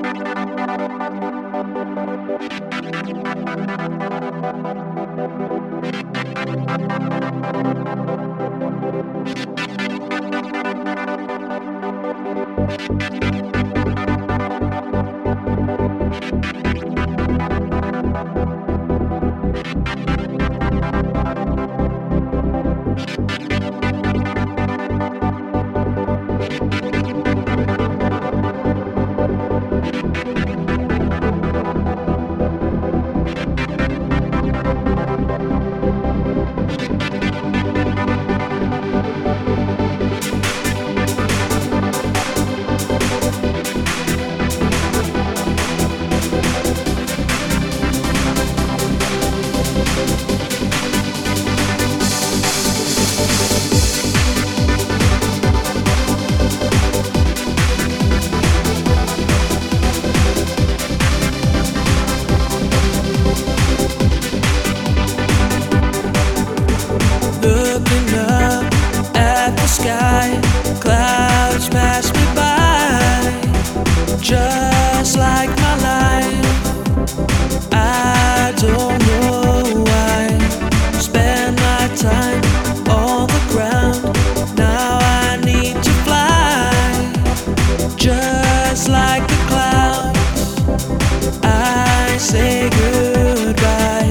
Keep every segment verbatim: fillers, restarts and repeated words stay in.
Looking up at the sky, clouds pass me by, just like my life. I don't know why, spend my time on the ground. Now I need to fly, just like the clouds. I say goodbye.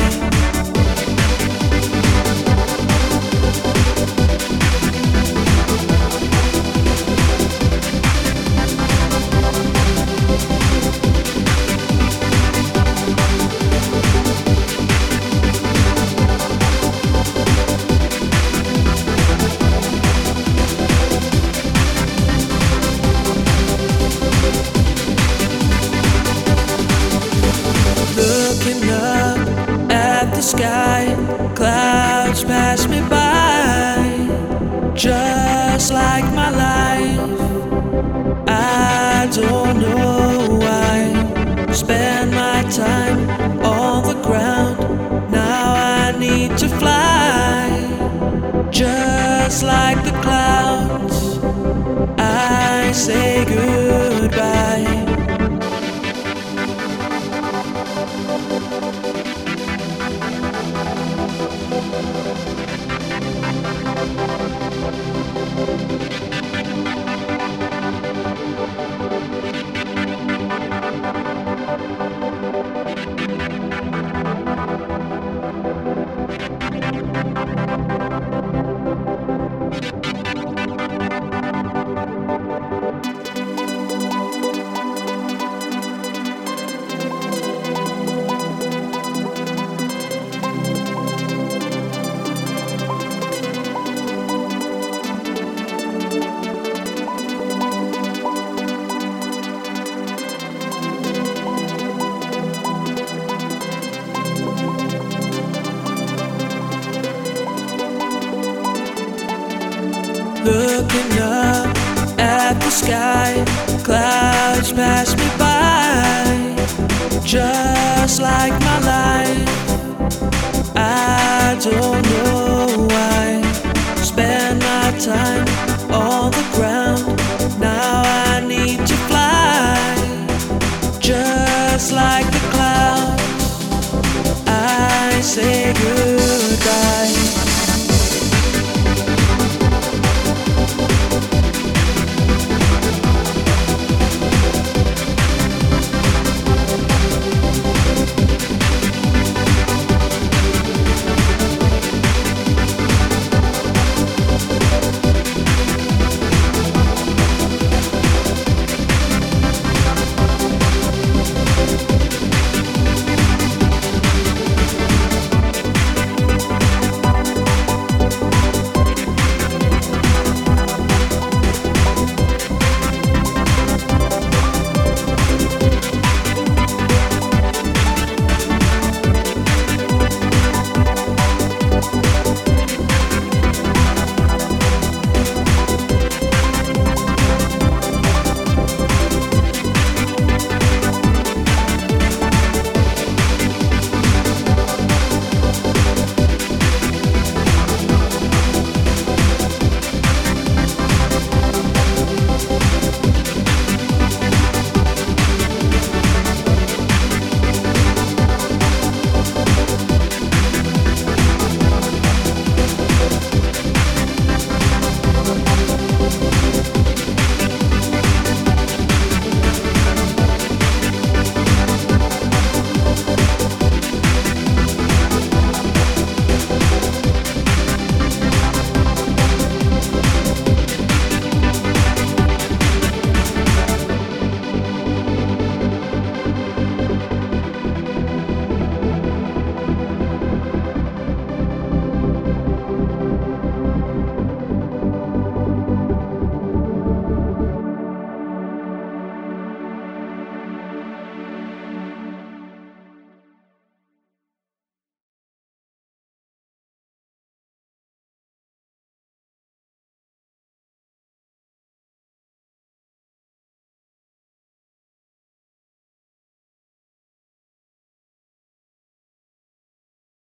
Looking up at the sky, clouds pass me by, just like my life. I don't know why, spend my time on the ground. Now I need to fly, just like the clouds. I say goodbye. Looking up at the sky, clouds pass me by, just like my life. I don't know why, spend my time